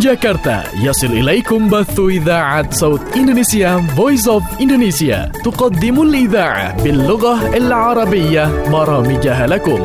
جاكرتا يصل إليكم بث إذاعة صوت إندونيسيا Voice of Indonesia تقدم الإذاعة باللغة العربية برامجها لكم.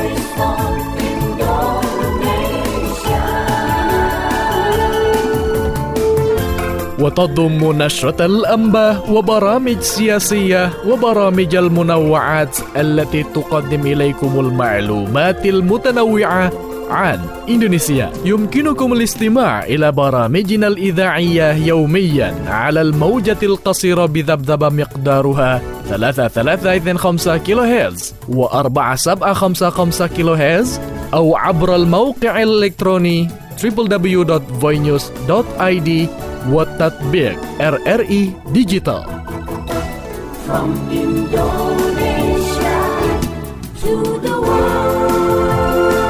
وتضم نشرة الأنباء وبرامج سياسية وبرامج المنوعات التي تقدم إليكم المعلومات المتنوعة عن إندونيسيا. يمكنكم الاستماع إلى برامجنا الإذاعية يوميا على الموجة القصيرة بذبذبة مقدارها 3325 كيلو هرتز و4755 كيلو هرتز أو عبر الموقع الإلكتروني www.voinews.id والتطبيق RRI Digital. From Indonesia to the world.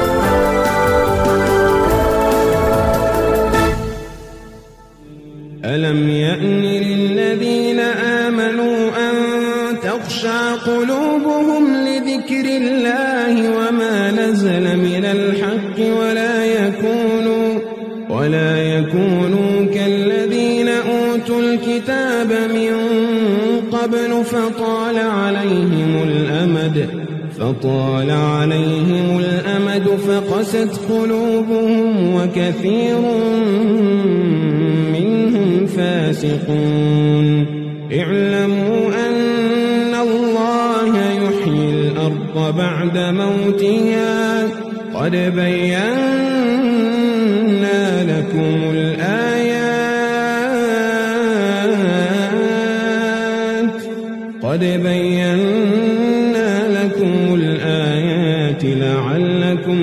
ألم يأن للذين آمنوا أن تخشع قلوبهم لذكر الله وما نزل من الحق ولا يكونوا كالذين أوتوا الكتاب من قبل فطال عليهم الأمد فقست قلوبهم وكثير منهم فاسقون. اعلموا أن الله يحيي الأرض بعد موتها قد بينا لكم الآيات لعلكم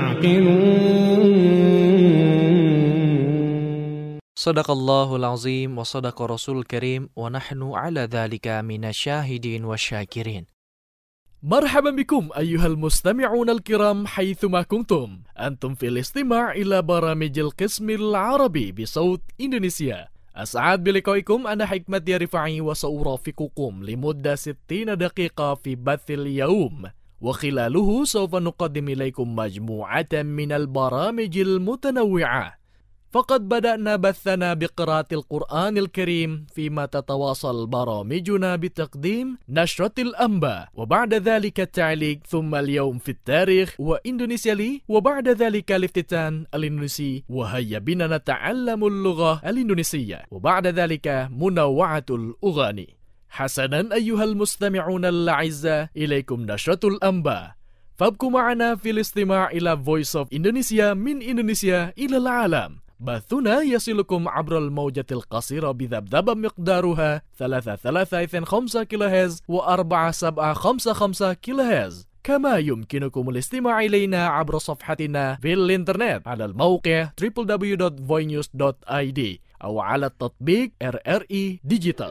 تعقلون. صدق الله العظيم وصدق رسول الكريم ونحن على ذلك من الشاهدين والشاكرين. مرحبا بكم أيها المستمعون الكرام حيثما كنتم. أنتم في الاستماع إلى برامج القسم العربي بصوت إندونيسيا. أسعد بلقائكم. أنا حكمت يا رفاعي وسأرافقكم لمدة 60 دقيقة في بث اليوم، وخلاله سوف نقدم إليكم مجموعة من البرامج المتنوعة. فقد بدأنا بثنا بقراءة القرآن الكريم، فيما تتواصل برامجنا بتقديم نشرة الأنباء، وبعد ذلك التعليق، ثم اليوم في التاريخ وإندونيسيا لي، وبعد ذلك الافتتان الإندونيسي وهيا بنا نتعلم اللغة الإندونيسية، وبعد ذلك منوعة الأغاني. حسنا أيها المستمعون الأعزاء، إليكم نشرة الأنباء، فابقوا معنا في الاستماع إلى Voice of Indonesia من إندونيسيا إلى العالم. بثنا يصلكم عبر الموجة القصيرة بذبذبة مقدارها 3325 كيلو هرتز و4755 كيلو هرتز. كما يمكنكم الاستماع إلينا عبر صفحتنا في الإنترنت على الموقع www.voinews.id أو على التطبيق RRI Digital.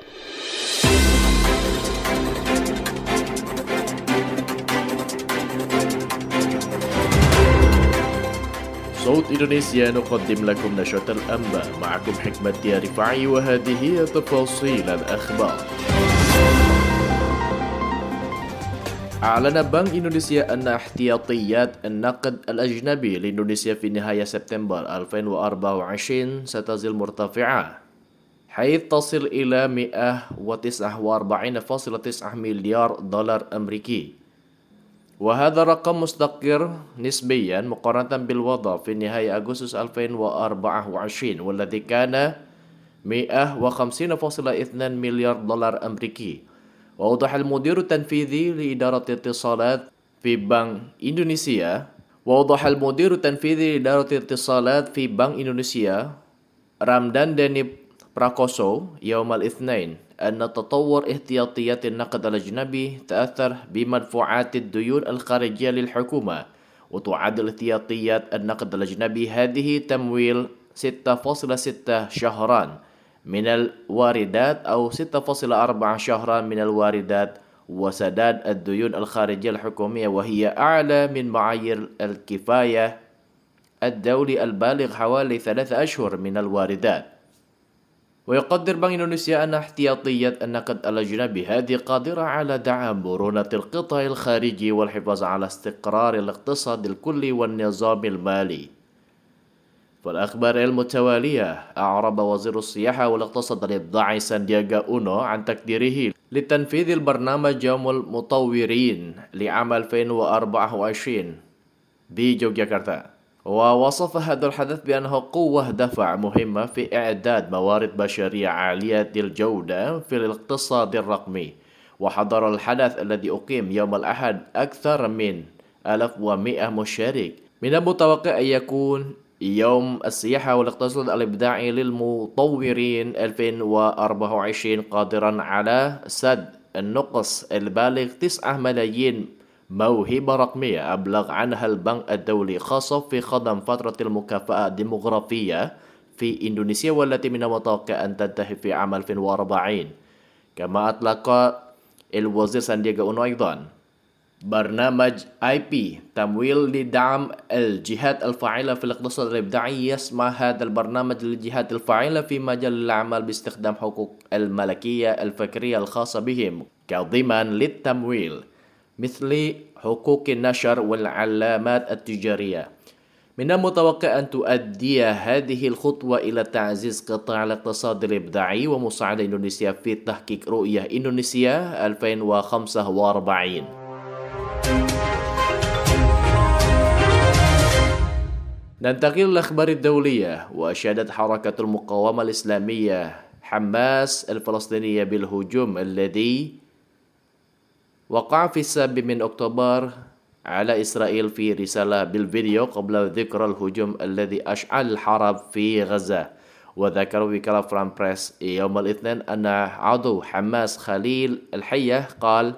صوت إندونيسيا نقدم لكم نشرة الأنباء، معكم حكمت يا رفاعي، وهذه تفاصيل الأخبار. أعلن بنك إندونيسيا أن احتياطيات النقد الأجنبي لإندونيسيا في نهاية سبتمبر 2024 ستزال مرتفعة، حيث تصل إلى 149.9 مليار دولار أمريكي، وهذا رقم مستقر نسبيا مقارنة بالوضع في نهاية أغسطس 2024 والذي كان 150.2 مليار دولار أمريكي. وأوضح المدير التنفيذي لإدارة الاتصالات في بنك إندونيسيا رمضان داني براكوسو يوم الاثنين أن تطور احتياطيات النقد الأجنبي تأثر بمدفوعات الديون الخارجية للحكومة، وتعادل احتياطيات النقد الأجنبي هذه تمويل 6.6 شهرا من الواردات أو 6.4 شهرا من الواردات، وسداد الديون الخارجية الحكومية، وهي أعلى من معايير الكفاية الدولي البالغ حوالي 3 أشهر من الواردات. ويقدر بنك إندونيسيا أن احتياطية النقد الأجنبي هذه قادرة على دعم مرونة القطاع الخارجي والحفاظ على استقرار الاقتصاد الكلي والنظام المالي. والأخبار المتوالية، أعرب وزير السياحة والاقتصاد الإبداعي ساندياغا أونو عن تقديره لتنفيذ البرنامج يوم المطورين لعام 2024 بيوغياكرتا، ووصف هذا الحدث بأنه قوة دفع مهمة في إعداد موارد بشرية عالية الجودة في الاقتصاد الرقمي. وحضر الحدث الذي أقيم يوم الأحد أكثر من 1100 مشارك. من المتوقع أن يكون يوم السياحة والاقتصاد الإبداعي للمطورين 2024 قادرا على سد النقص البالغ 9 ملايين موهبة رقمية أبلغ عنها البنك الدولي، خاصة في خضم فترة المكافأة الديموغرافية في إندونيسيا، والتي من المتوقع أن تنتهي في عام 2040. كما أطلق الوزير ساندياغا أونو أيضا برنامج IP تمويل لدعم الجهات الفاعلة في الاقتصاد الإبداعي. يسمى هذا البرنامج للجهات الفاعلة في مجال الأعمال باستخدام حقوق الملكية الفكرية الخاصة بهم كضمان للتمويل، مثل حقوق النشر والعلامات التجارية. من المتوقع أن تؤدي هذه الخطوة إلى تعزيز قطاع الاقتصاد الإبداعي ومساعدة إندونيسيا في تحقيق رؤية إندونيسيا 2045. ننتقل للأخبار الدولية. وأشادت حركة المقاومة الإسلامية حماس الفلسطينية بالهجوم الذي وقع في 7 من أكتوبر على إسرائيل في رسالة بالفيديو قبل ذكر الهجوم الذي أشعل الحرب في غزة. وذكر وكالة فرانس بريس يوم الاثنين أن عضو حماس خليل الحية قال: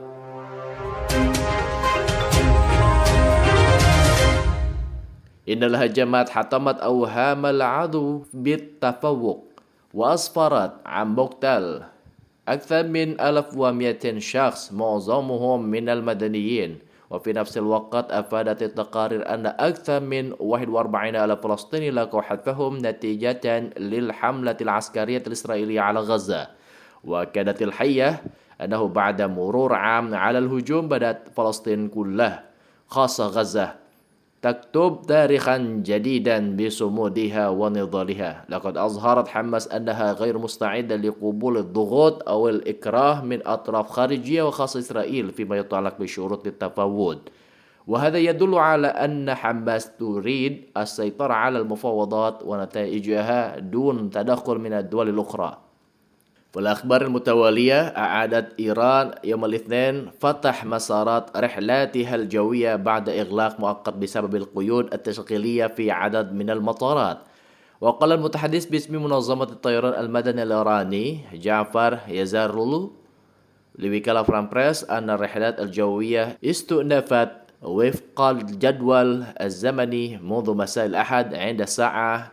إن الهجمات حطمت أوهام العدو بالتفوق وأسفرت عن مقتل أكثر من 1200 شخص معظمهم من المدنيين. وفي نفس الوقت أفادت التقارير أن أكثر من 41,000 فلسطيني لقوا حتفهم نتيجة للحملة العسكرية الإسرائيلية على غزة. وكانت الحية أنه بعد مرور عام على الهجوم بدأت فلسطين كلها خاصة غزة تكتب تاريخا جديدا بصمودها ونضالها. لقد أظهرت حماس أنها غير مستعدة لقبول الضغوط أو الإكراه من أطراف خارجية وخاصة إسرائيل فيما يتعلق بشروط التفاوض، وهذا يدل على أن حماس تريد السيطرة على المفاوضات ونتائجها دون تدخل من الدول الأخرى. والأخبار المتوالية، أعادت إيران يوم الاثنين فتح مسارات رحلاتها الجوية بعد إغلاق مؤقت بسبب القيود التشغيلية في عدد من المطارات. وقال المتحدث باسم منظمة الطيران المدني الإيراني جعفر يزارلو لوكالة فرانس بريس أن الرحلات الجوية استؤنفت وفق الجدول الزمني منذ مساء الأحد عند الساعة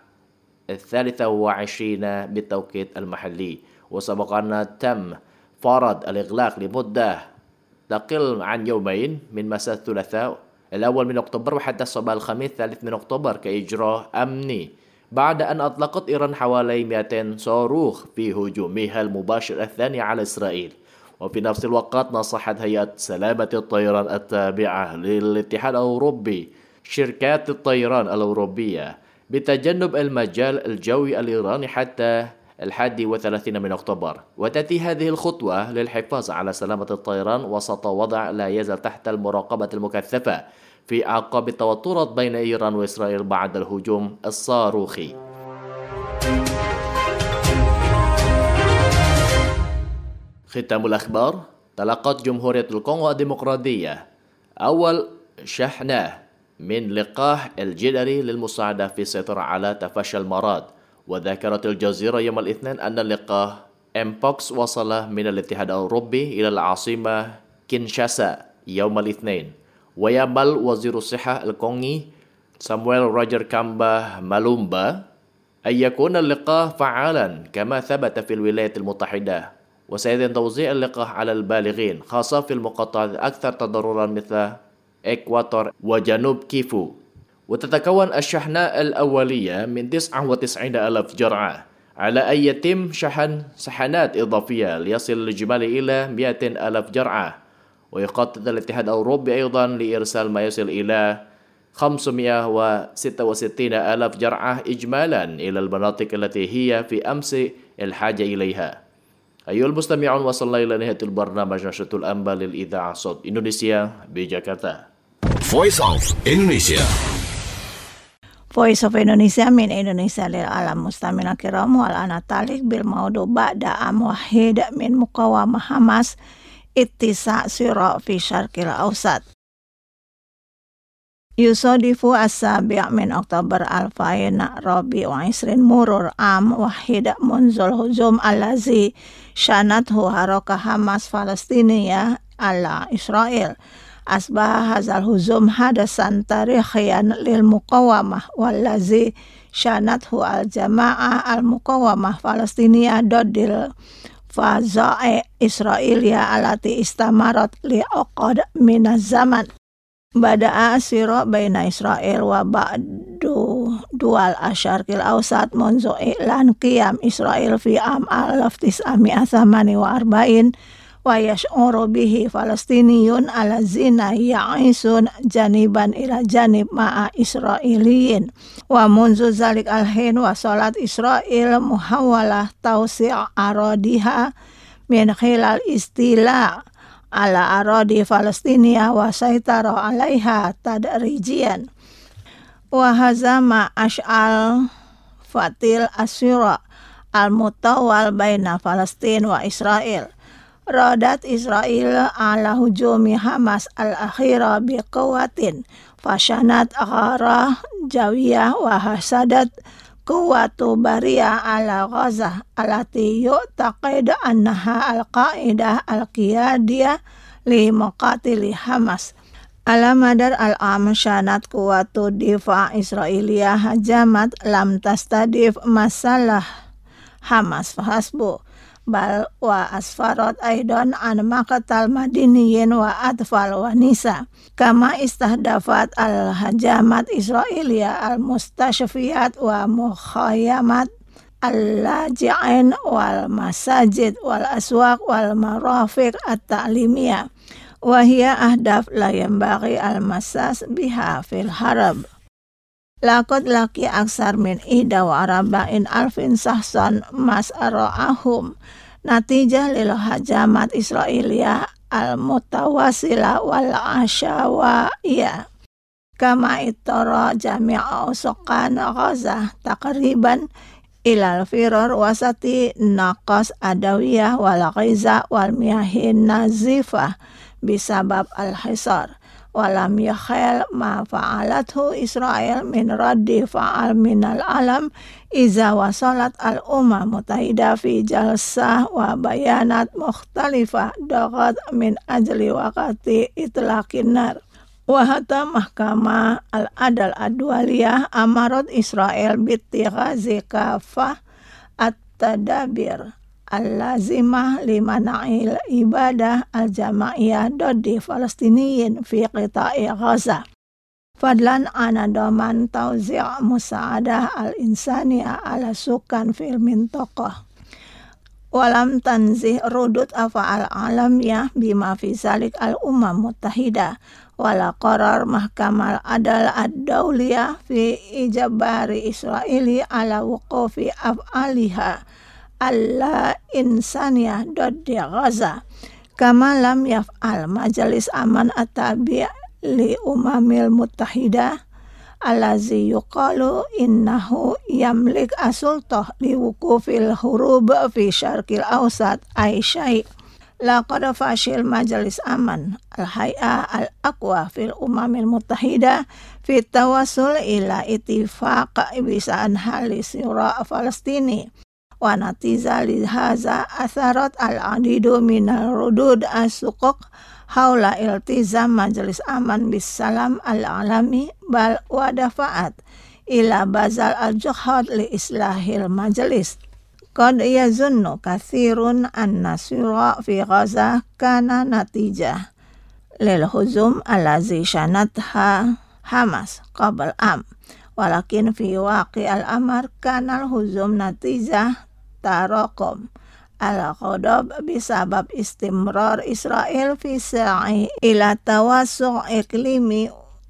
23 بالتوقيت المحلي. وسبق أن تم فرض الإغلاق لمدة تقل عن يومين من مساء الثلاثاء 1 من أكتوبر وحتى صباح الخميس 3 من أكتوبر كإجراء أمني، بعد أن أطلقت إيران حوالي 200 صاروخ في هجومها المباشر الثاني على إسرائيل. وفي نفس الوقت نصحت هيئة سلامة الطيران التابعة للاتحاد الأوروبي شركات الطيران الأوروبية بتجنب المجال الجوي الإيراني حتى 31 من أكتوبر. وتأتي هذه الخطوة للحفاظ على سلامة الطيران وسط وضع لا يزال تحت المراقبة المكثفة في أعقاب التوترات بين إيران وإسرائيل بعد الهجوم الصاروخي. ختام الأخبار. تلقت جمهورية الكونغو الديمقراطية أول شحنة من لقاح الجدري للمساعدة في السيطرة على تفشي المرض. وذكرت الجزيرة يوم الاثنين أن اللقاح إمبوكس وصل من الاتحاد الأوروبي إلى العاصمة كينشاسا يوم الاثنين. ويأمل وزير الصحة الكونغي سامويل روجر كامبا مالومبا أن يكون اللقاح فعالا كما ثبت في الولايات المتحدة، وسيتم توزيع اللقاح على البالغين خاصة في المقاطعات الأكثر تضررا مثل إكواتور وجنوب كيفو. وتتكون الشحنة الأولية من 99,000 جرعة على أن يتم شحن شحنات إضافية ليصل الإجمالي إلى 200,000 جرعة. ويخطط الاتحاد الأوروبي أيضا لإرسال ما يصل إلى 566 ألف جرعة إجمالا إلى المناطق التي هي في أمس الحاجة إليها. أيها المستمعون، وصلنا إلى نهاية البرنامج نشرة الأنباء للإذاعة صوت إندونيسيا بجاkarta. Voice of Indonesia. Voice of Indonesia min Indonesia lil alam mustamina kiram wal anatalik bil maudu ba'da am wahid min muqawamah Hamas ittisa sira fi syarqil ausat. Yusodifu as-sabi' min Oktober alfaina Rabi wa isrin murur am wahid munzul hujum allazi syanathu harakah Hamas Palestina ala Israel. Asbah hazal huzum hadasan tarikhian lil muqawamah wallazi syanathu al jamaah al muqawamah Palestina dodil faza'i Israelia alati istamarat li uqad minaz zaman. Bada'a asira baina Israel wa ba'du dual asyarqil ausat munzu i'lan qiyam Israel fi am al-1948 wa yash'uru bihi Falastiniyun alazina ya'isun janiban ila janib ma'a Israeliyin wa munzu zalik al-hin wa salat Israel muhawalah tawsi' aradiha min khilal istila' ala aradi Palestina wa saitara alaiha tadrijian wa hazama ash'al fatil asyura al-mutawal baina Palestin wa Israel. Radat Israel ala hujumi Hamas al-akhira biqawatin fasyanat agharah jawiyah wa hasadat quwatu bariyah ala Gaza alati yu'taqid annaha al-qa'idah al-qiyadiyah li maqatili Hamas. Ala madar al-am syanat quwatu difa' Israeliyah hajamat lam tastadif masalah Hamas fahasbu bal wa asfarat aidan an maqatal madiniyin wa atfal wa nisa kama istahdafat al hajamat Israelia al mustashfiyat wa mukhayamat al laji'in wal masajid wal aswaq wal marafiq at ta'limiyah wa hiya ahdaf la yanbaghi al masas biha fil harab. Laqad laki aksar min ida wa arba'in alfin sahsan mas'ara'ahum natijah lil hajamat Israelia al-mutawasila wal asyawa'iyah kama ittara jami'a usuqan Gaza taqriban ilal firar wasati naqas adawiyah wal ghiza wal miyahin nazifah bisabab al-hisar. Walam yakhel ma fa'alathu Israel min raddi fa'al minal alam iza wasalat al-umma mutahida fi jalsah wa bayanat mukhtalifah dagat min ajli waqati itlaqin nar. Wahata mahkamah al-adal ad-dualiyah amarat Israel bittighazi kafah at-tadabir al-lazimah limana'il ibadah al-jama'iyah dodi Falastiniyin fi qita'i Gaza. Fadlan anadaman tawzi' musa'adah al-insaniyah ala sukan fil mintaqah. Walam tanzih rudut afa'al alamiyah bima fi zalik al-umam muttahidah. Wala qarar mahkamal adal ad-dawliyah fi ijabari Israeli ala wuqufi af'aliha alla insaniyah dodi Gaza kama lam yaf'al majalis aman at-tabi' li umamil muttahidah allazi yuqalu innahu yamlik asultah li wukufil hurub fi syarqil ausat ay syai' laqad fashil majalis aman al-hay'ah al-aqwa fil umamil muttahidah fi tawassul ila ittifaq bisa'an hali sura Falastini. Wa natiza li haza atharat al-adidu minal rudud as-suquq haula iltizam majelis aman bis salam al-alami bal wa dafa'at ila bazal al-juhad li islahil majelis. Qad yazunnu kathirun anna sura fi Gaza kana natijah lil huzum allazi syanatha Hamas qabl am walakin fi waqi al-amar kana al-huzum natijah tarakum al-ghadab bisabab istimrar Israel fi sa'i ila tawassu' iklimi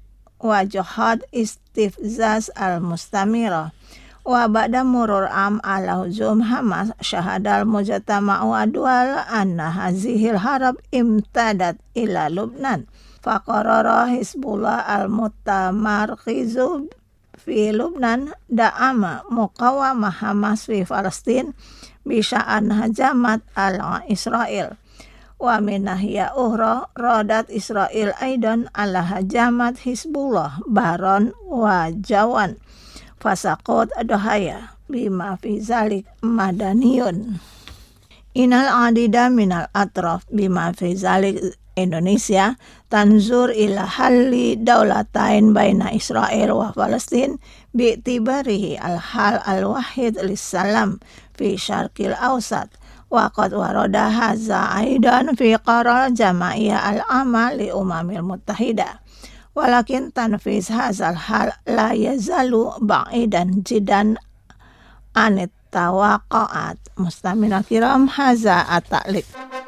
wa jihad istifzaz al-mustamira. Wa ba'da murur am ala hujum Hamas syahadal mujtama'u adwal anna hazihil harab imtadat ila Lubnan. Faqarara Hizbullah al-mutamarkizu fi Lubnan da'ama muqawamah Hamas fi Palestin bisya'an hajamat al-Israel. Wa min nahya ukhra radat Israel aidan ala hajamat Hizbullah baron wa jawan fasaqat adhaya bima fi zalik madaniyun. Inal adida minal atraf bima fi zalik Indonesia tanzur ila halli daulatain baina Israel wa Palestin bi'tibarihi al-hal al-wahid lis-salam fi syarqil awsat wa qad warada hadza aidan fi qarar jamaiyah al-amal li umamil muttahida walakin tanfiz hadzal hal la yazalu ba'idan jiddan anit tawaqa'at. Mustamina kiram, hadza at-ta'liq.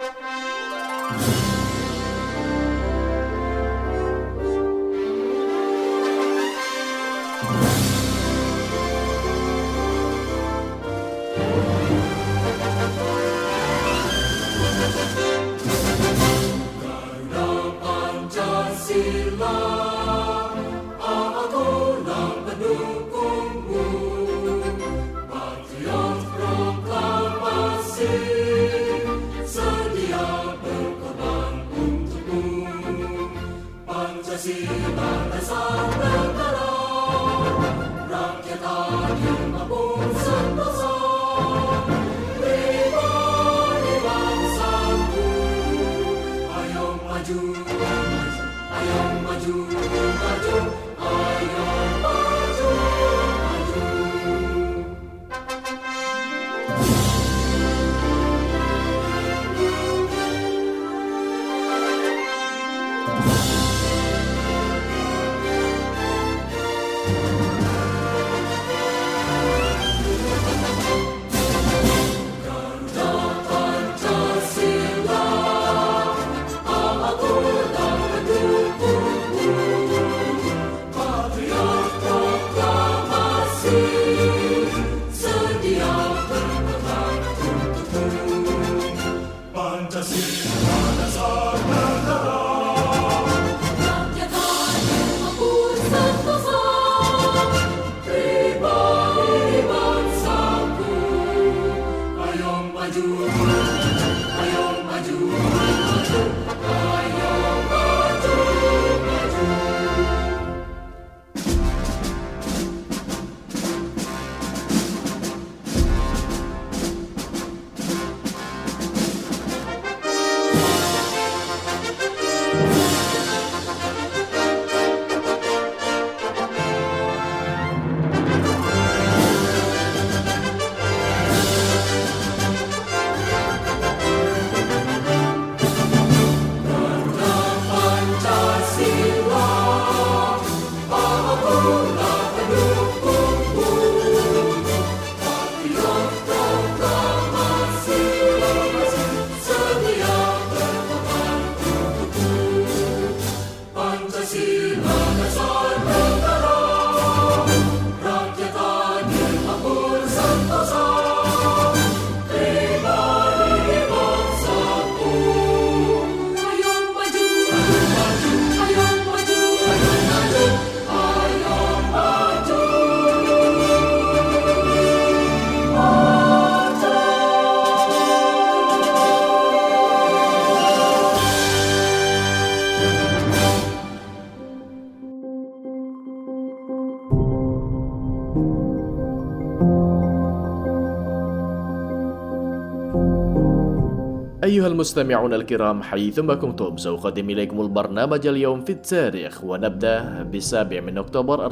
أيها المستمعون الكرام حيثما كنتم سأقدم إليكم البرنامج اليوم في التاريخ ونبدأ بالسابع من أكتوبر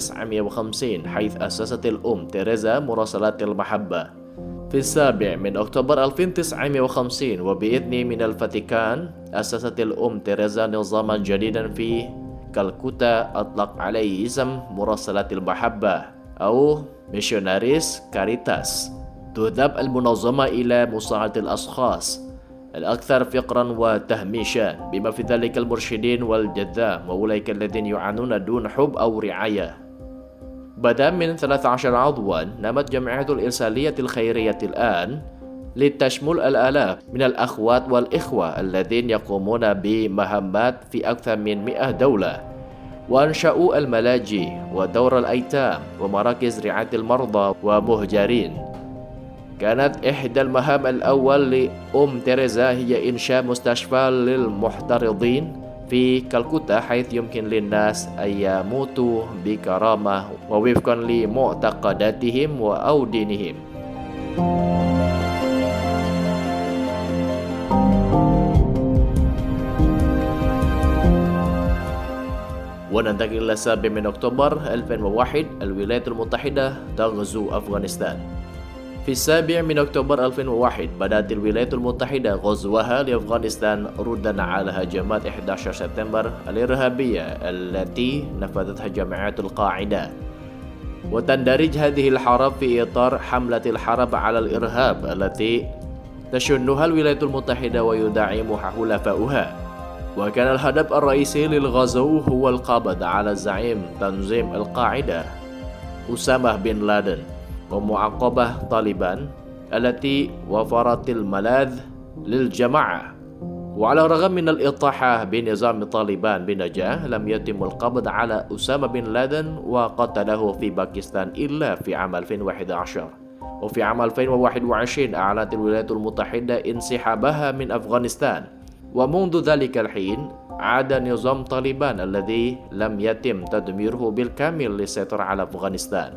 1950 حيث أسست الأم تيريزا مراسلات المحبة. في السابع من أكتوبر 1950 وبإذن من الفاتيكان أسست الأم تيريزا نظاما جديدا في كالكوتا أطلق عليه اسم مراسلات المحبة أو ميشوناريس كاريتاس. تهدف المنظمة إلى مساعدة الأشخاص الأكثر فقرا وتهميشا، بما في ذلك المرشدين والجذام وأولئك الذين يعانون دون حب أو رعاية. بدأ من 13 عضوا، نمت جمعية الإرسالية الخيرية الآن لتشمل الآلاف من الأخوات والإخوة الذين يقومون بمهمات في أكثر من 100 دولة، وأنشأوا الملاجئ ودور الأيتام ومراكز رعاية المرضى ومهجرين. كانت إحدى المهام الأول لأم تيريزا هي إنشاء مستشفى للمحترضين في كالكوتا، حيث يمكن للناس أن يموتوا بكرامة ووفقا لمعتقداتهم أو دينهم. وننتقل إلى 7 من أكتوبر 2001. الولايات المتحدة تغزو أفغانستان. في 7 من أكتوبر 2001 بدأت الولايات المتحدة غزوها لأفغانستان ردا على هجمات 11 سبتمبر الإرهابية التي نفذتها جماعات القاعدة. وتندرج هذه الحرب في إطار حملة الحرب على الإرهاب التي تشنها الولايات المتحدة ويدعمها حلفاؤها. وكان الهدف الرئيسي للغزو هو القبض على زعيم تنظيم القاعدة أسامة بن لادن ومعاقبة طالبان التي وفرت الملاذ للجماعة. وعلى الرغم من الإطاحة بنظام طالبان بنجاح، لم يتم القبض على أسامة بن لادن وقتله في باكستان إلا في عام 2011. وفي عام 2021 أعلنت الولايات المتحدة انسحابها من أفغانستان، ومنذ ذلك الحين عاد نظام طالبان الذي لم يتم تدميره بالكامل للسيطرة على أفغانستان.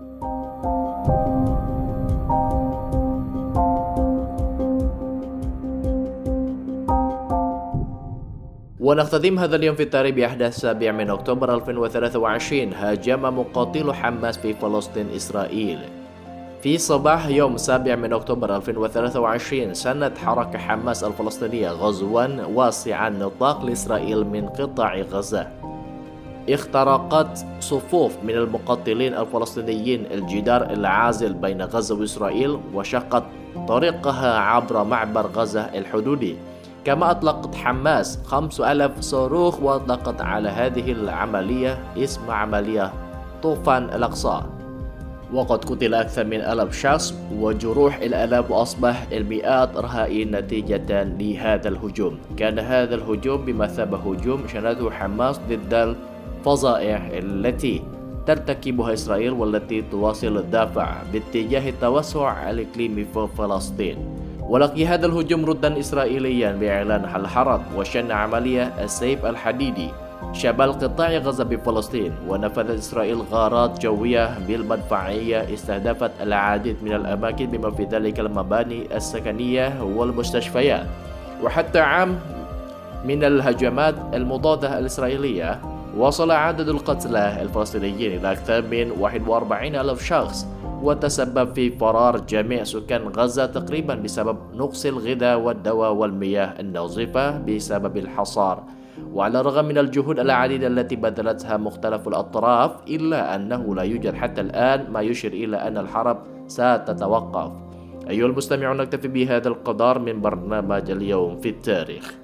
ونختتم هذا اليوم في التاريخ بأحداث 7 من أكتوبر 2023. هاجم مقاتلو حماس في فلسطين إسرائيل. في صباح يوم 7 من أكتوبر 2023 سنت حركة حماس الفلسطينية غزوا واسع النطاق لإسرائيل من قطاع غزة. اخترقت صفوف من المقاتلين الفلسطينيين الجدار العازل بين غزة وإسرائيل، وشقت طريقها عبر معبر غزة الحدودي. كما أطلقت حماس 5000 صاروخ، وأطلقت على هذه العملية اسم عملية طوفان الأقصى. وقد قتل أكثر من 1000 شخص وجروح الآلاف، وأصبح المئات رهائن نتيجة لهذا الهجوم. كان هذا الهجوم بمثابة هجوم شنته حماس ضد الفظائع التي ترتكبها إسرائيل، والتي تواصل الدافع باتجاه التوسع الإقليمي في فلسطين. ولقي هذا الهجوم ردا إسرائيليا بإعلان الحرب، وشن عملية السيف الحديدي شمال قطاع غزة بفلسطين. ونفذت إسرائيل غارات جوية بالمدفعية استهدفت العديد من الأماكن بما في ذلك المباني السكنية والمستشفيات. وحتى عام من الهجمات المضادة الإسرائيلية وصل عدد القتلى الفلسطينيين إلى أكثر من 41,000 شخص، وتسبب في فرار جميع سكان غزة تقريبا بسبب نقص الغذاء والدواء والمياه النظيفة بسبب الحصار. وعلى الرغم من الجهود العديدة التي بذلتها مختلف الأطراف، إلا أنه لا يوجد حتى الآن ما يشير إلى أن الحرب ستتوقف. أيها المستمعون، نكتفي بهذا القدر من برنامج اليوم في التاريخ.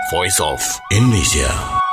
Voice of Indonesia.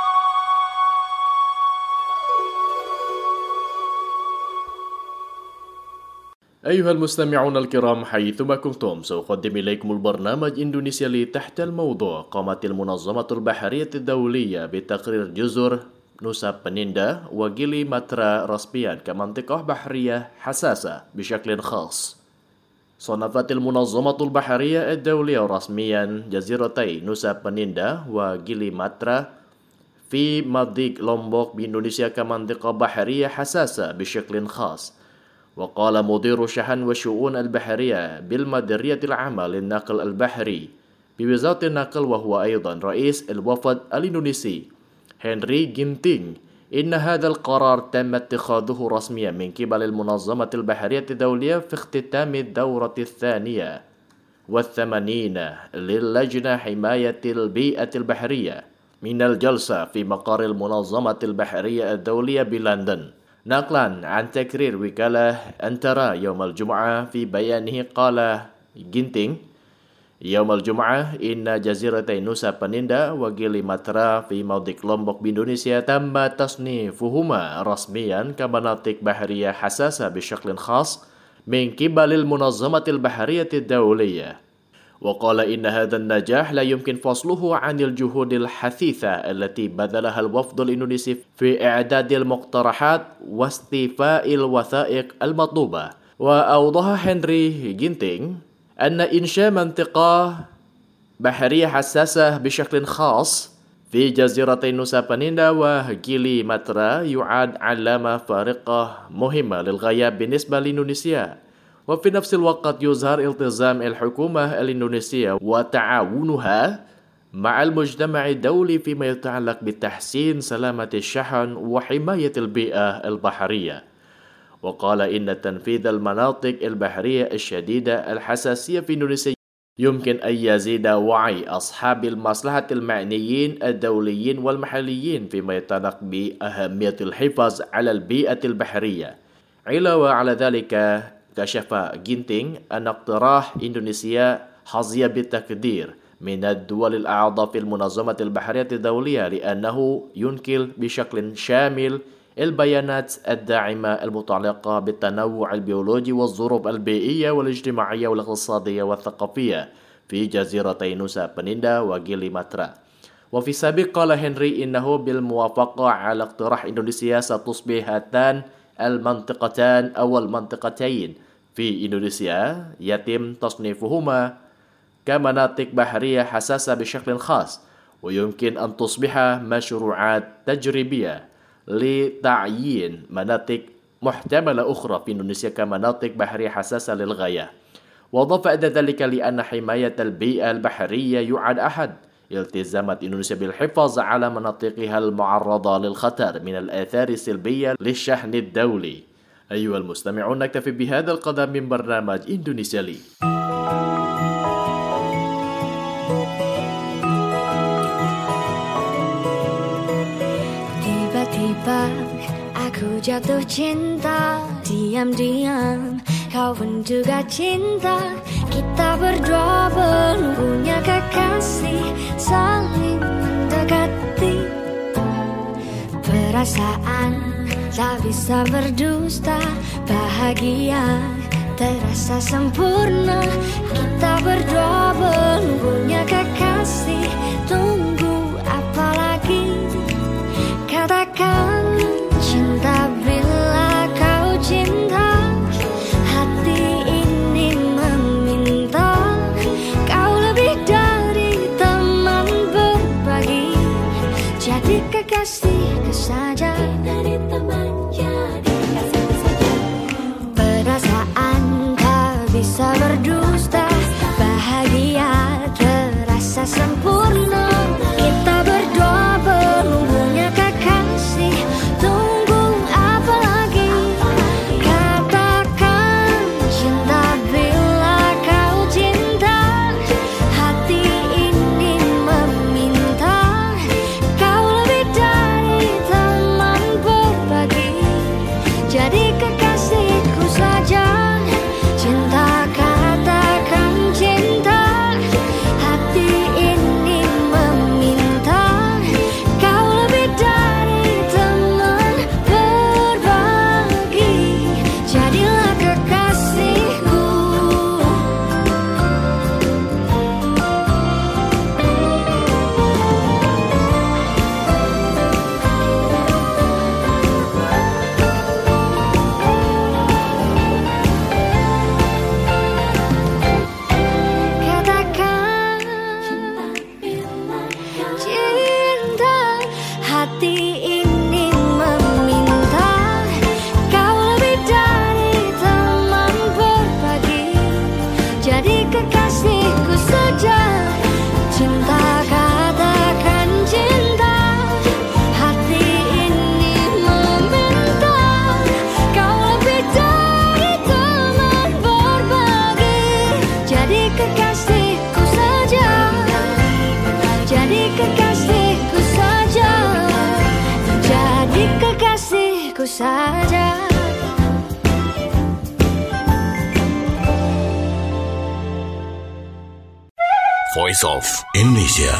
أيها المستمعون الكرام حيثما كنتم سأقدم إليكم البرنامج إندونيسيا تحت الموضوع قامت المنظمة البحرية الدولية بتقرير جزر نوسا بنيندا وجيلي ماترا رسميا كمنطقة بحرية حساسة بشكل خاص. صنفت المنظمة البحرية الدولية رسميا جزيرتي نوسا بنيندا وجيلي ماترا في مضيق لومبوك بإندونيسيا كمنطقة بحرية حساسة بشكل خاص. وقال مدير شحن والشؤون البحرية بالمديرية العامة للنقل البحري بوزارة النقل وهو أيضا رئيس الوفد الإندونيسي هنري جينتينغ إن هذا القرار تم اتخاذه رسميا من قبل المنظمة البحرية الدولية في اختتام الدورة 82 للجنة حماية البيئة البحرية من الجلسة في مقر المنظمة البحرية الدولية بلندن. نقلا عن تقرير وكالة أنترا يوم الجمعة في بيانه قال جينتينغ يوم الجمعة إن جزيرتي نوسا بنيندا وجيلي ماترا في مضيق لومبوك بإندونيسيا تم تصنيفهما رسميا كمناطق بحرية حساسة بشكل خاص من قبل المنظمة البحرية الدولية. وقال إن هذا النجاح لا يمكن فصله عن الجهود الحثيثة التي بذلها الوفد الإندونيسي في إعداد المقترحات واستيفاء الوثائق المطلوبة. وأوضح هنري جينتينغ أن إنشاء منطقة بحرية حساسة بشكل خاص في جزيرتي نوسا بنيندا وجيلي ماترا يعد علامة فارقة مهمة للغاية بالنسبة لإندونيسيا. وفي نفس الوقت يظهر التزام الحكومة الإندونيسية وتعاونها مع المجتمع الدولي فيما يتعلق بتحسين سلامة الشحن وحماية البيئة البحرية. وقال إن تنفيذ المناطق البحرية الشديدة الحساسية في إندونيسيا يمكن أن يزيد وعي أصحاب المصلحة المعنيين الدوليين والمحليين فيما يتعلق بأهمية الحفاظ على البيئة البحرية. علاوة على ذلك كشف جينتينغ أن اقتراح إندونيسيا حظي بالتقدير من الدول الأعضاء في المنظمة البحرية الدولية لأنه ينقل بشكل شامل البيانات الداعمة المتعلقة بالتنوع البيولوجي والظروف البيئية والاجتماعية والاقتصادية والثقافية في جزيرتي نوسا بنيندا وجيلي ماترا. وفي السابق قال هنري إنه بالموافقة على اقتراح إندونيسيا ستصبح هاتان المنطقتان أو المنطقتين في إندونيسيا يتم تصنيفهما كمناطق بحرية حساسة بشكل خاص، ويمكن أن تصبح مشروعات تجريبية لتعيين مناطق محتملة أخرى في إندونيسيا كمناطق بحرية حساسة للغاية. وأضاف إلى ذلك لأن حماية البيئة البحرية يعد أحد التزامات إندونيسيا بالحفاظ على مناطقها المعرضة للخطر من الآثار السلبية للشحن الدولي. أيها المستمعون، نكتفي بهذا القدر من برنامج إندونيسيا لي. Tiba-tiba aku jatuh cinta, diam-diam kau pun juga cinta. Kita berdua belum punya kekasih, saling mendekati. Perasaan tak bisa berdusta, bahagia terasa sempurna. Kita berdua belum punya kekasih, tunggu apa lagi? Katakan cinta bila kau cinta. Hati ini meminta kau lebih dari teman berbagi. Jadi kekasihku saja, dari teman jadi kekasihku saja. Perasaan tak bisa berdusta, bahagia terasa saja. Voice of Indonesia.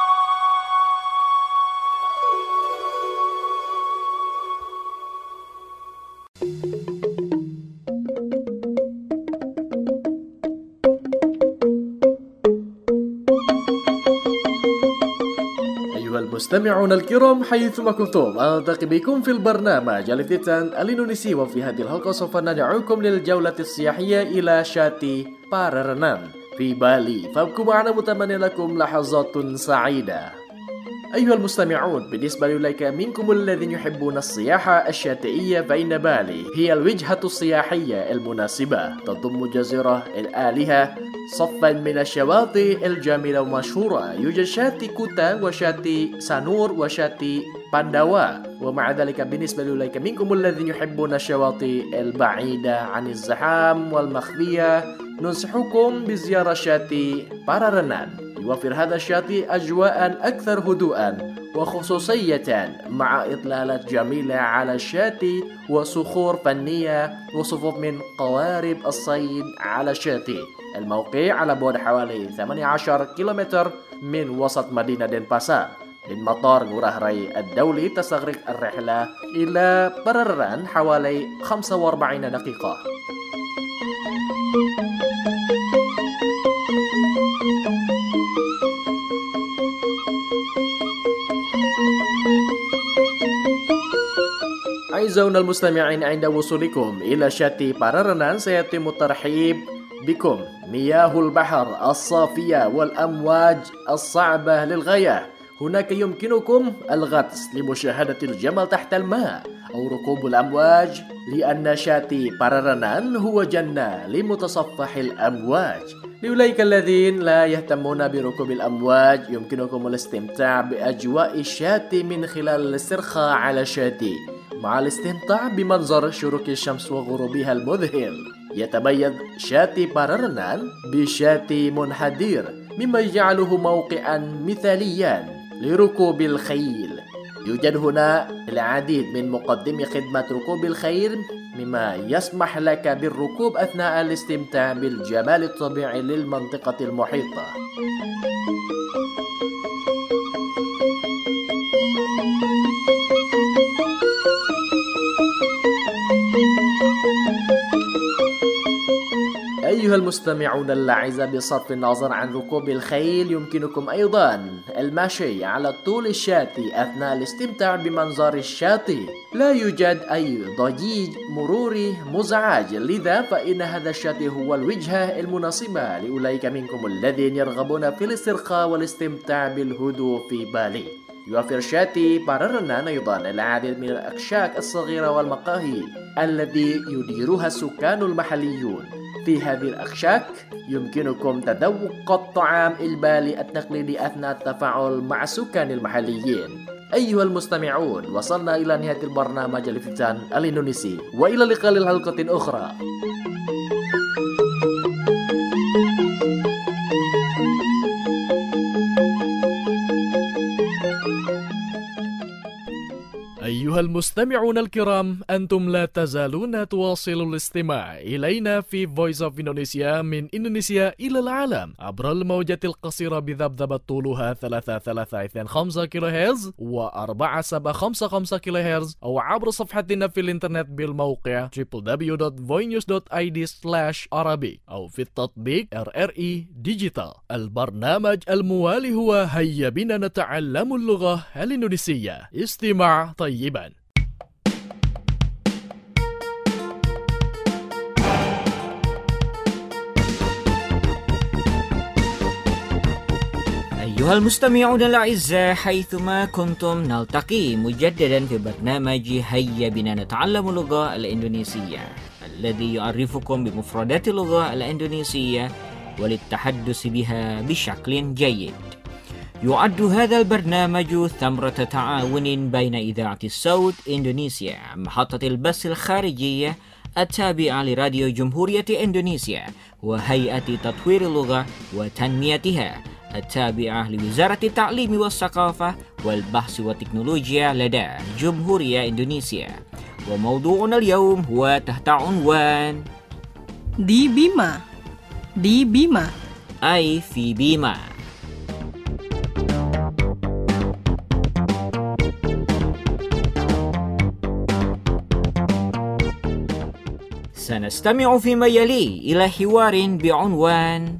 المستمعون الكرام حيثما كنتم ألتقي بكم في البرنامج الافتتان الإندونيسي، وفي هذه الحلقة سوف ندعوكم للجولة السياحية إلى شاتي بارارنان في بالي، فابقوا معنا متمنى لكم لحظات سعيدة. أيها المستمعون، بالنسبة لأولئك منكم الذين يحبون السياحة الشاطئية فإن بالي هي الوجهة السياحية المناسبة، تضم جزيرة الآلهة صفا من الشواطئ الجميلة والمشهورة. يوجد شاطئ كوتا وشاطئ سانور وشاطئ بانداوا. ومع ذلك بالنسبة لأولئك منكم الذين يحبون الشواطئ البعيدة عن الزحام والمخفية، ننصحكم بزيارة شاطئ بارارنان. يوفر هذا الشاطئ أجواء أكثر هدوءا وخصوصية، مع إطلالات جميلة على الشاطئ وصخور فنية وصفوف من قوارب الصيد على الشاطئ. الموقع على بعد حوالي 18 كيلومتر من وسط مدينة دنباسار. من مطار ngurah rai الدولي تستغرق الرحلة إلى بارارنان حوالي 45 دقيقة. أعزائنا المستمعين، عند وصولكم إلى شاطئ بارارنان سيتم الترحيب بكم. مياه البحر الصافية والأمواج الصعبة للغاية. هناك يمكنكم الغطس لمشاهدة الجمل تحت الماء أو ركوب الأمواج، لأن شاطئ بارارنان هو جنة لمتصفح الأمواج. لأولئك الذين لا يهتمون بركوب الأمواج، يمكنكم الاستمتاع بأجواء الشاطئ من خلال الاسترخاء على الشاطئ مع الاستمتاع بمنظر شروق الشمس وغروبها المذهل. يتميز شاطئ بارارنان بشاطئ منحدر، مما يجعله موقعا مثاليا لركوب الخيل. يوجد هنا العديد من مقدمي خدمة ركوب الخيل، مما يسمح لك بالركوب أثناء الاستمتاع بالجمال الطبيعي للمنطقة المحيطة. أيها المستمعون الأعزاء، بصرف النظر عن ركوب الخيل، يمكنكم أيضا المشي على طول الشاطئ أثناء الاستمتاع بمنظر الشاطئ. لا يوجد أي ضجيج مروري مزعج، لذا فإن هذا الشاطئ هو الوجهة المناسبة لأولئك منكم الذين يرغبون في الاسترخاء والاستمتاع بالهدوء في بالي. يوفر شاطئ بارارنان أيضا العديد من الأكشاك الصغيرة والمقاهي التي يديرها السكان المحليون. في هذه الأكشاك يمكنكم تذوق الطعام البالي التقليدي أثناء التفاعل مع السكان المحليين. أيها المستمعون، وصلنا إلى نهاية البرنامج الافتتان الإندونيسي، وإلى اللقاء لحلقة أخرى. أيها المستمعون الكرام، أنتم لا تزالون تواصلوا الاستماع إلينا في Voice of Indonesia من إندونيسيا إلى العالم عبر الموجة القصيرة بذبذبة طولها 3325 كيلوهرتز و4755 كيلوهرتز، أو عبر صفحتنا في الإنترنت بالموقع www.voinews.id/arabic، أو في التطبيق RRI ديجيتال. البرنامج الموالي هو هيا بنا نتعلم اللغة الإندونيسية. استماع طيبا. أيها المستمعون الأعزاء، حيثما كنتم نلتقي مجددا في برنامج هيا بنا نتعلم اللغة الإندونيسية، الذي يعرفكم بمفردات اللغة الإندونيسية وللتحدث بها بشكل جيد. يعد هذا البرنامج ثمرة تعاون بين إذاعة الصوت إندونيسيا، محطة البث الخارجية التابعة لراديو جمهورية إندونيسيا، وهيئة تطوير اللغة وتنميتها التابعة لوزارة التعليم والثقافة والبحث والتكنولوجيا لدى جمهورية إندونيسيا. وموضوعنا اليوم هو تحت عنوان di Bima. أي في بيما. سنستمع فيما يلي إلى حوار بعنوان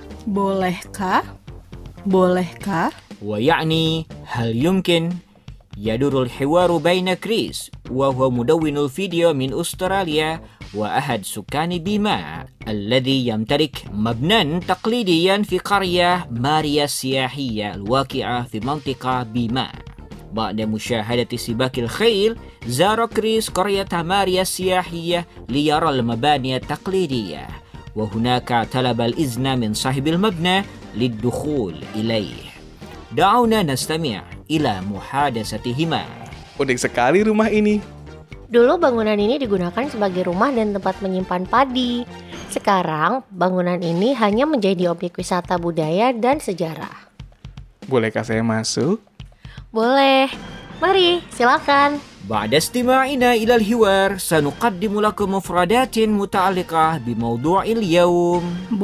Bolehkah? ويعني هل يمكن. يدور الحوار بين كريس وهو مدون الفيديو من أستراليا وأحد سكان بيما الذي يمتلك مبنى تقليديا في قرية ماريا السياحية الواقعة في منطقة بيما. بعد مشاهدة سباق الخيل زار كريس قرية ماريا السياحية ليرى المباني التقليدية، وهناك طلب الإذن من صاحب المبنى للدخول إليه. دعونا نستمع إلى محادثتهما. Unik sekali rumah ini. Dulu bangunan ini digunakan sebagai rumah dan tempat menyimpan padi. Sekarang bangunan ini hanya menjadi objek wisata budaya dan sejarah. Bolehkah saya masuk? Boleh. Mari, silakan. بعد استماعنا إلى الحوار سنقدم لكم مفردات متعلقة بموضوع اليوم.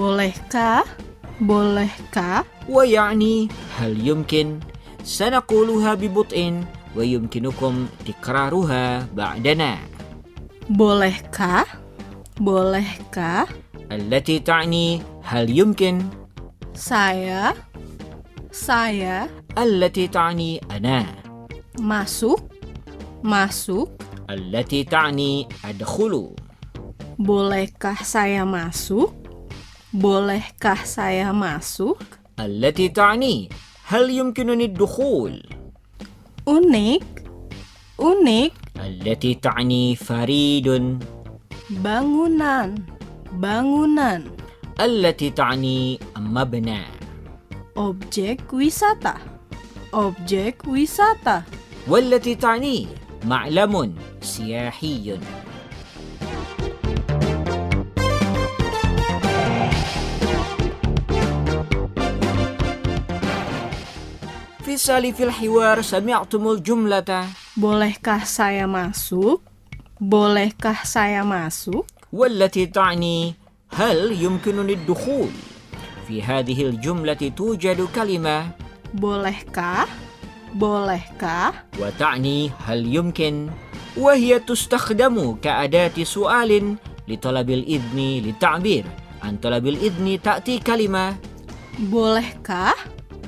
Bolehkah? ويعني هل يمكن. سنقولها ببطء ويمكنكم تكرارها بعدنا. Bolehkah? التي تعني هل يمكن. Saya التي تعني أنا. masuk التي تعني أدخل. Bolehkah saya masuk? التي تعني هل يمكنني الدخول. Unik التي تعني فريد. bangunan التي تعني مبنى. objek wisata والتي تعني معلم سياحي. في سالف الحوار سمعتم الجملة Bolehkah saya masuk? والتي تعني هل يمكنني الدخول. في هذه الجملة توجد كلمة Bolehkah وتعني هل يمكن، وهي تستخدم كأداة سؤال لطلب الإذن. للتعبير عن طلب الإذن تأتي كلمة Bolehkah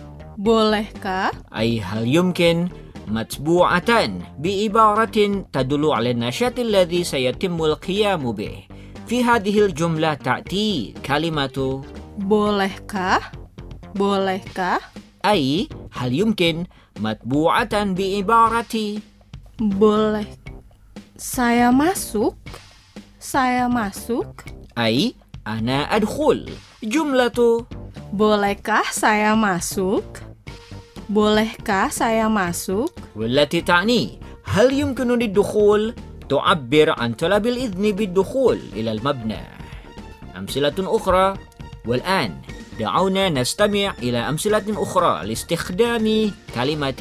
أي هل يمكن، متبوعة بعبارة تدل على النشاط الذي سيتم القيام به. في هذه الجملة تأتي كلمة Bolehkah أي هل يمكن متبوعة بعبارة boleh saya masuk أي أنا أدخل. جملة Bolehkah saya masuk? والتي تعني هل يمكنني الدخول تعبر عن طلب الإذن بالدخول إلى المبنى. أمثلة أخرى. والآن دعونا نستمع إلى أمثلة أخرى لاستخدام كلمة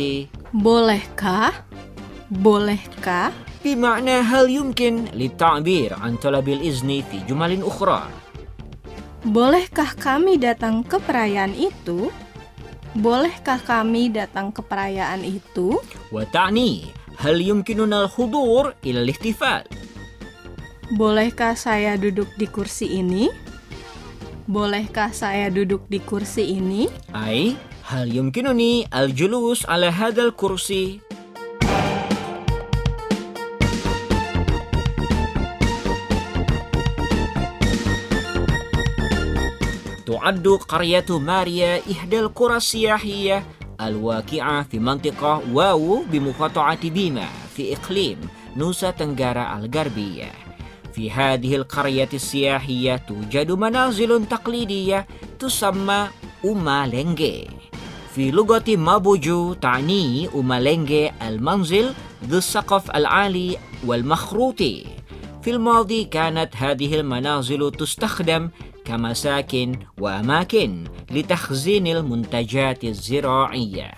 Bolehkah بمعنى هل يمكن للتعبير عن طلب الإذن في جمل أخرى. Bolehkah kami datang ke perayaan itu? وتعني هل يمكننا الحضور إلى الاحتفال. Bolehkah saya duduk di kursi ini? أي هل يمكنني الجلوس على هذا الكرسي. تعد قرية ماريا إحدى القرى السياحية الواقعة في منطقة واو بمقاطعة بيما في إقليم نوسا تنغارا الغربية. في هذه القرية السياحية توجد منازل تقليدية تسمى أومالينغي. في لغة مابوجو تعني أومالينغي المنزل ذو السقف العالي والمخروطي. في الماضي كانت هذه المنازل تستخدم كمساكن وأماكن لتخزين المنتجات الزراعية.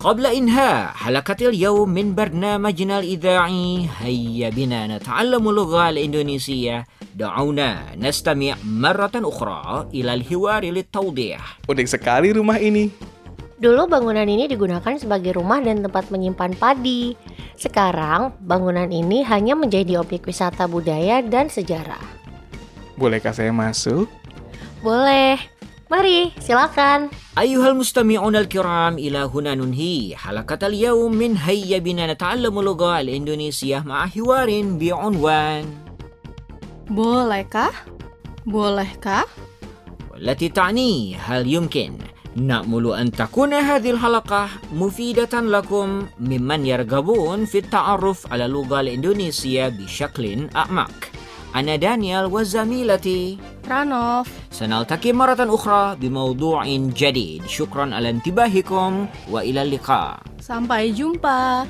قبل إنهاء حلقة اليوم من برنامجنا الإذاعي هيا بنا نتعلم اللغة الإندونيسية دعونا نستمع مرة أخرى إلى الحوار للتوضيح. Unik sekali rumah ini. Dulu bangunan ini digunakan sebagai rumah dan tempat menyimpan padi. Sekarang bangunan ini hanya menjadi objek wisata budaya dan sejarah. Bolehkah saya masuk? Boleh. Mari, silakan. أيها المستمعون الكرام إلى هنا ننهي حلقة اليوم من هيا بنا نتعلم اللغة الإندونيسية مع حوار بعنوان Bolehkah? Bolehkah? والتي تعني هل يمكن. نأمل أن تكون هذه الحلقة مفيدة لكم ممن يرغبون في التعرف على اللغة الإندونيسية بشكل أعمق. أنا دانيال وزميلتي Ranov. سنلتقي مرة أخرى بموضوع جديد. شكرا على انتباهكم وإلى اللقاء. Sampai jumpa.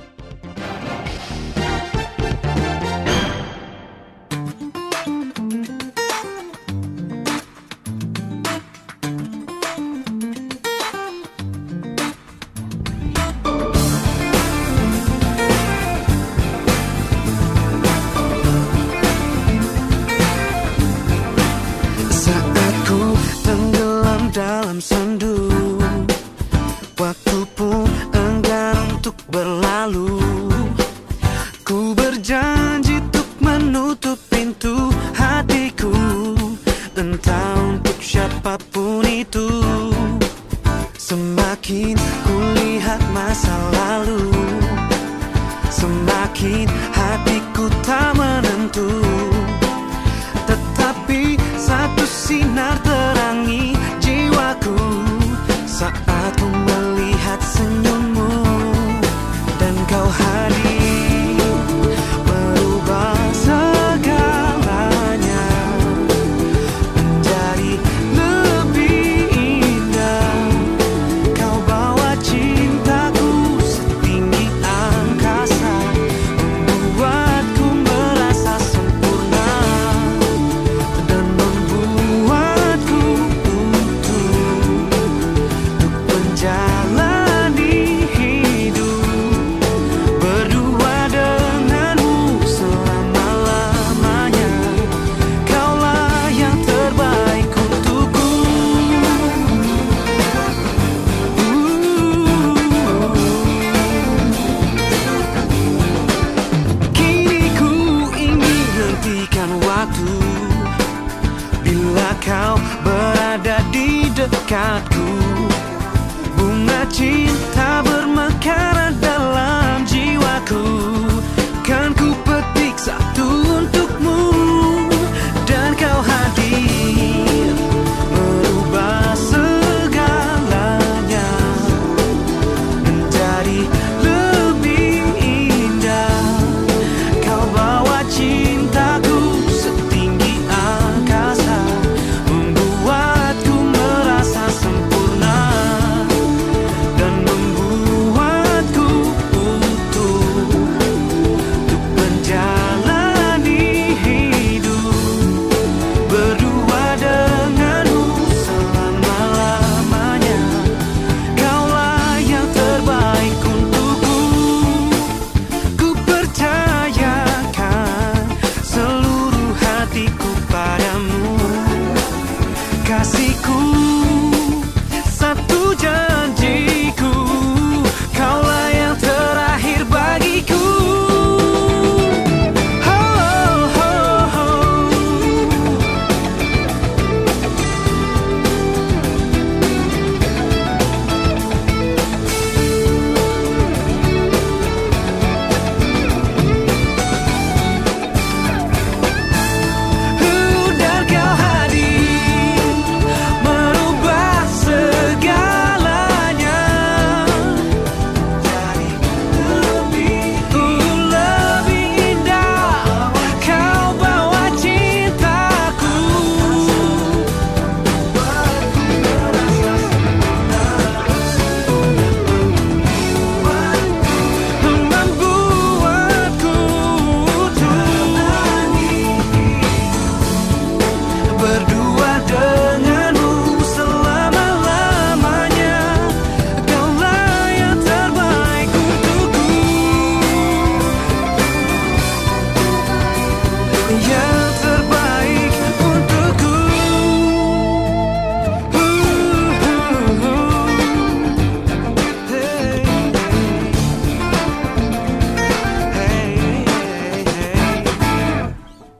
Dalam sendu, waktu pun enggan untuk berlalu. Ku berjanji untuk menutup pintu hatiku, entah untuk siapapun itu. Semakin kulihat masa lalu, semakin hatiku tak menentu. Tetapi satu sinar terangi jiwaku saat ku melihat senyummu dan kau hadir merubah segalanya menjadi lebih indah. Kau bawa cintaku setinggi angkasa, membuatku merasa sempurna dan membuatku jalani hidup berdua denganmu selama-lamanya. Kaulah yang terbaik untukku. Kini ku ingin hentikan waktu bila kau berada di dekatku. Bunga cinta bermekaran dalam jiwaku, kan ku petik satu untukmu dan kau hadir merubah segalanya menjadi lebih indah. Kau bawa cintaku setinggi angkasa, membuatku merasa sempurna dan membuatku utuh.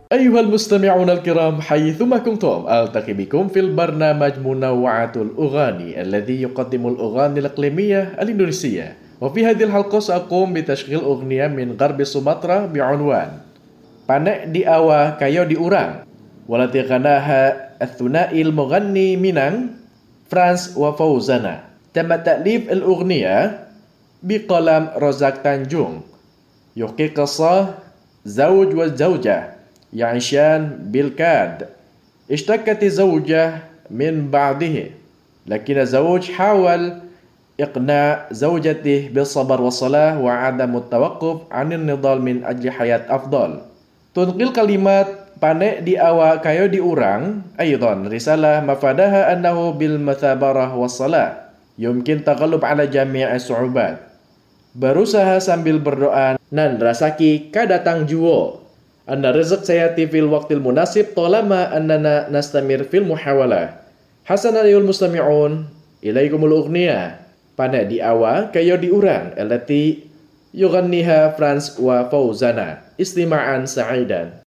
أيها المستمعون الكرام حيثما كنتم ألتقي بكم في البرنامج منوعات الأغاني الذي يقدم الأغاني الإقليمية الإندونيسية. وفي هذه الحلقة سأقوم بتشغيل أغنية من غرب سومطرة بعنوان Panek di Awa Kayo di Urang والتي غناها الثنائي المغني مينان فرانس وفوزانا. تم تأليف الأغنية بقلم رزاق تانجونغ. يحكي قصة زوج والزوجة يعيشان بالكاد. اشتكت الزوجة من بعضه، لكن الزوج حاول إقناع زوجته بالصبر والصلاة وعدم التوقف عن النضال من أجل حياة أفضل. تنقل كلمات Panek di Awa Kayo di Urang أيضا رسالة مفادها أنه بالمثابرة والصلاة يمكن تغلب على جميع الصعوبات. Berusaha sambil berdoa nan rasaki kadatang juwo. Anna rizq sayati fil waqtil munasib talama annana nastamir fil muhawalah. Hasanan ayul mustami'un ilaikumul ughniya Panek di Awa Kayo di Urang allati yughanniha Frans wa Fauzana. Istima'an sa'idan.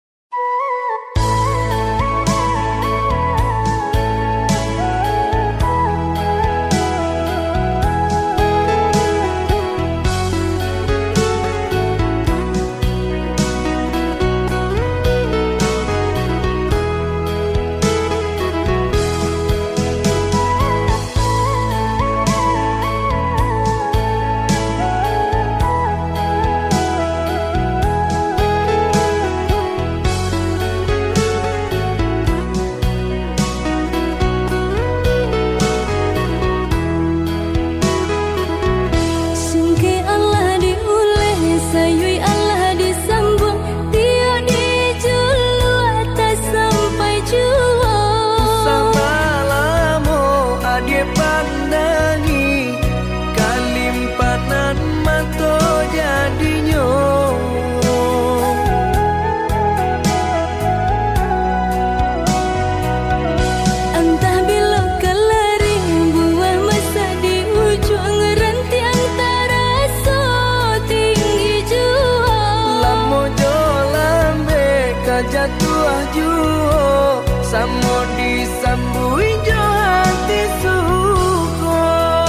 Jatuh juo samo disambui jo hati suko.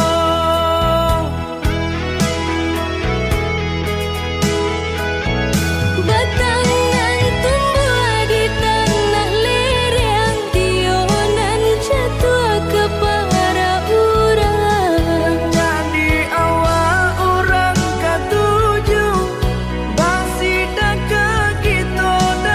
Batangan tumbuh di tanah lereng, tionan jatuh ke para urang. Jadi awal urang katuju bangsi dak ke kita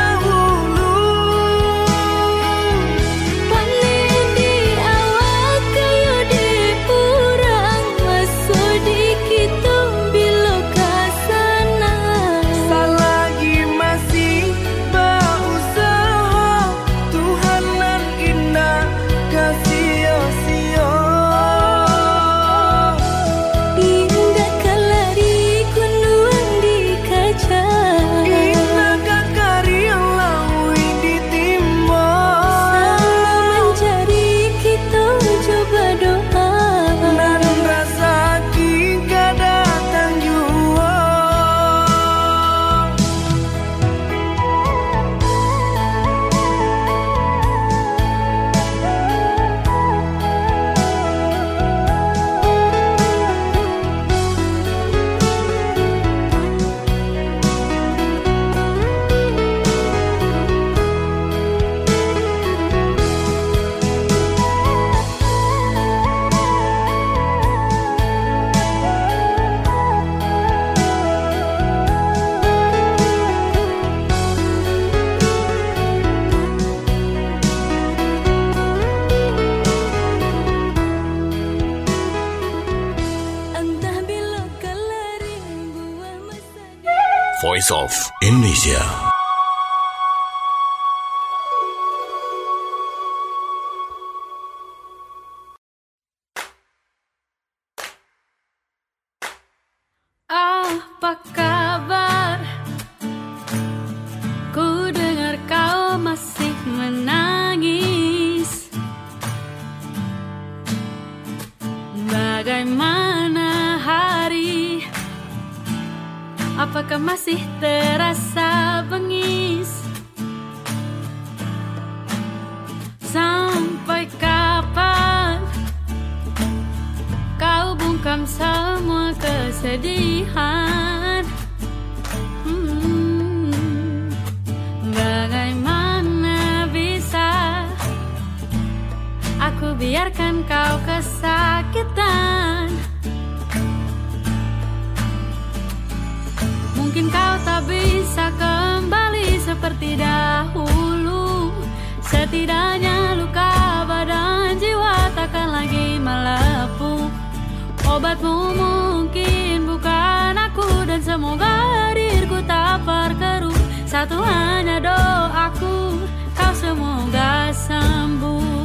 Voice of Indonesia. Apa kabar? Ku dengar kau masih menangis. Bagaimana hari? Apakah masih terasa bengis? seperti dahulu. Setidaknya luka badan jiwa takkan lagi melepuh. Obatmu mungkin bukan aku, dan semoga diriku tak berkeruh. Satu hanya doaku, kau semoga sembuh.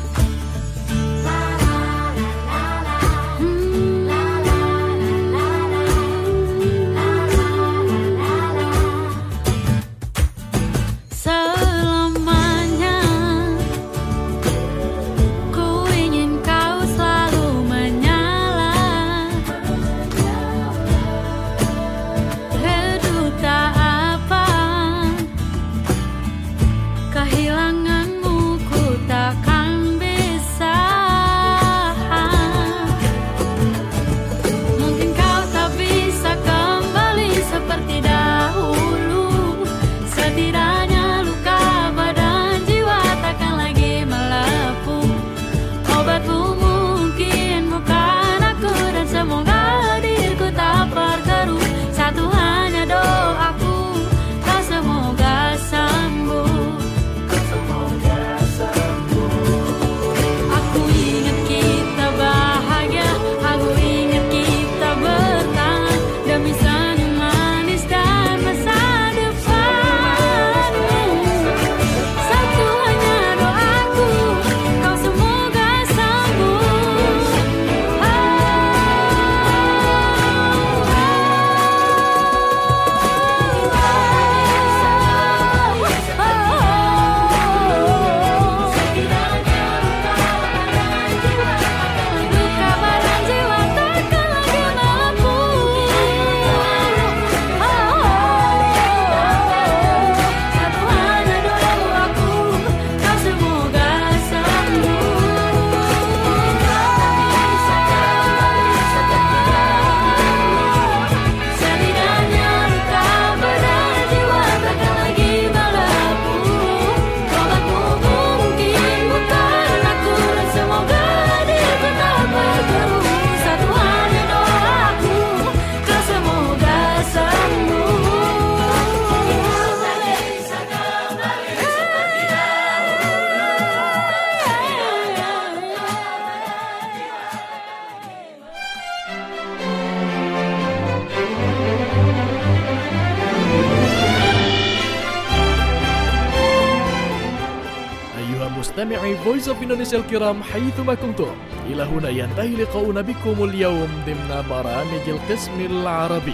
مستمعي فويس اوف إندونيسيا الكرام حيثما كنتم. إلى هنا ينتهي لقاؤنا بكم اليوم ضمن برامج القسم العربي.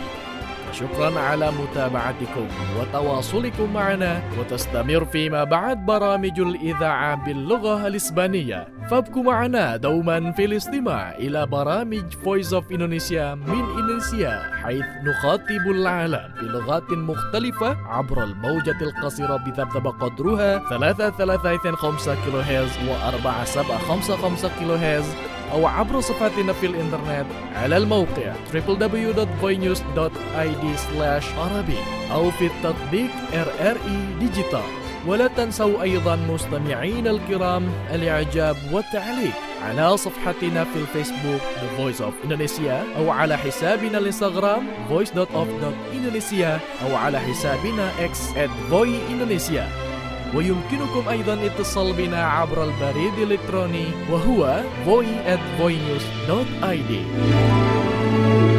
شكرا على متابعتكم وتواصلكم معنا، وتستمر فيما بعد برامج الإذاعة باللغة الإسبانية. فابقوا معنا دوما في الاستماع إلى برامج Voice of Indonesia من إندونيسيا، حيث نخاطب العالم بلغات مختلفة عبر الموجة القصيرة بذبذب قدرها 335 كيلو هرتز و4755 كيلو هرتز، أو عبر صفحتنا في الإنترنت على الموقع www.voinews.id/arabic أو في التطبيق RRI ديجيتال. ولا تنسوا أيضا مستمعين الكرام الإعجاب والتعليق على صفحتنا في الفيسبوك The Voice of Indonesia، أو على حسابنا الانستغرام voice.of.indonesia، أو على حسابنا X @voiindonesia. ويمكنكم أيضا اتصال بنا عبر البريد الإلكتروني وهو voi@voinews.id.